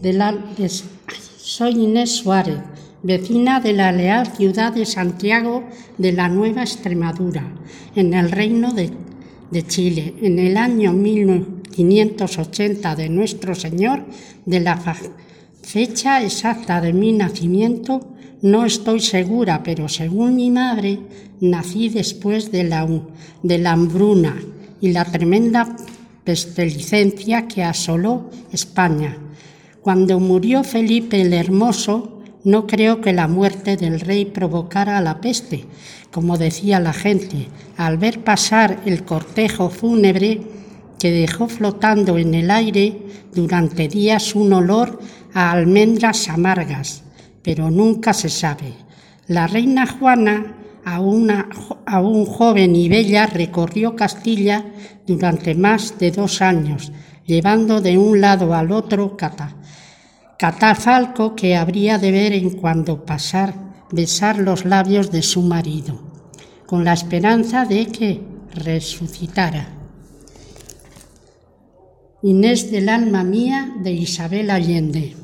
Soy Inés Suárez, vecina de la leal ciudad de Santiago de la Nueva Extremadura, en el Reino de Chile, en el año 1580 de nuestro Señor. De la fecha exacta de mi nacimiento no estoy segura, pero según mi madre, nací después de la hambruna y la tremenda pestilencia que asoló España. Cuando murió Felipe el Hermoso, no creo que la muerte del rey provocara la peste, como decía la gente, al ver pasar el cortejo fúnebre que dejó flotando en el aire durante días un olor a almendras amargas, pero nunca se sabe. La reina Juana, aún joven y bella, recorrió Castilla durante más de 2 años, llevando de un lado al otro catafalco que habría de ver en cuando besar los labios de su marido, con la esperanza de que resucitara. Inés del alma mía, de Isabel Allende.